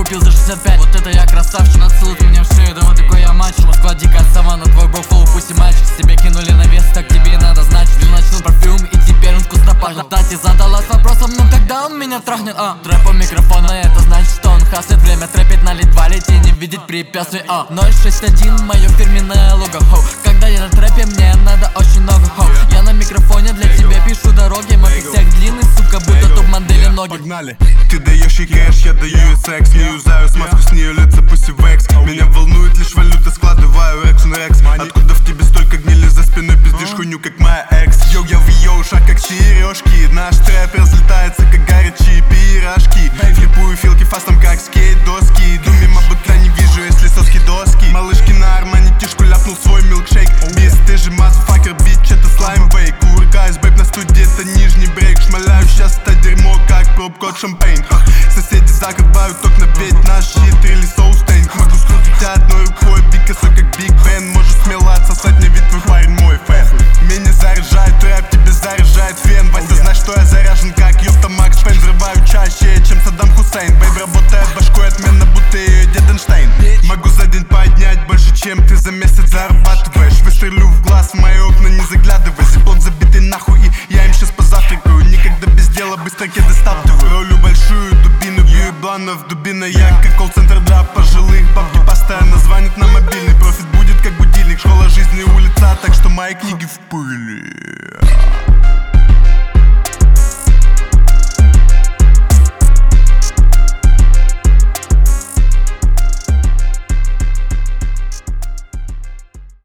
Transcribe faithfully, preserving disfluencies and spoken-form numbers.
купил за шестьдесят пять. Вот это я красавчик, нацелует меня в шею, да вот такой я мальчик. Москва дикая саванна, твой бог флоу, пусть и мальчик. С тебя кинули на вес, так тебе и надо знать. Ты начал парфюм и теперь он вкусно пахнет. Тати задалась вопросом, ну когда он меня трахнет, а Трэп у микрофона, это значит, что он хаслит. Время трэпит на литвалите, не видеть препятствий, а ноль шесть один, мое фирменное лого, хоу. Когда я на трэпе, мне надо очень много, хоу. Я на микрофоне, для тебя пишу дороги. Мой пиксяк длинный, сука, будто топ-модели ноги. Погнали! Ты даешь ей кэш, я даю ей секс. Не юзаю смазку, с нее лица пусть и векс. Меня волнует лишь валюта, складываю рекс на рекс. Откуда в тебе столько гнили за спиной, пиздишь хуйню, как моя экс. Йоу, я в ее ушах, как сережки. Наш трэп разлетается, как горячие пирожки. Флипую филки фастом, как скейт-доски. Иду мимо, будто не вижу, если соски доски. Малышки на Армани тишку ляпнул свой милкшейк. Бис, ты же мазафакер, бич, это слаймбейк. Куркаюсь, бэйб, на студии, это нижний брейк. Шмаляю сейчас это дерьмо, как пробка шампейн. Соседи закрывают окна, ведь наш щит или соустейн. Могу скрутить одной рукой Пикассо, как Биг Бен. Можешь смело отсосать мне, ведь твой парень мой фэн. Меня заряжает рэп, тебе заряжает фен. Вася, знаешь, что я заряжен, как ёпта Макс Пейн. Взрываю чаще, чем Саддам Хусейн. Бэйб работает башкой отменно, будто ее дед Эйнштейн. Могу за день поднять больше, чем ты за месяц зарабатываешь. Выстрелю в глаз, в мои окна не заглядывай. Зиплок забитый нахуй, и я им сейчас позавтракаю. Никогда без дела, быстро кеды стал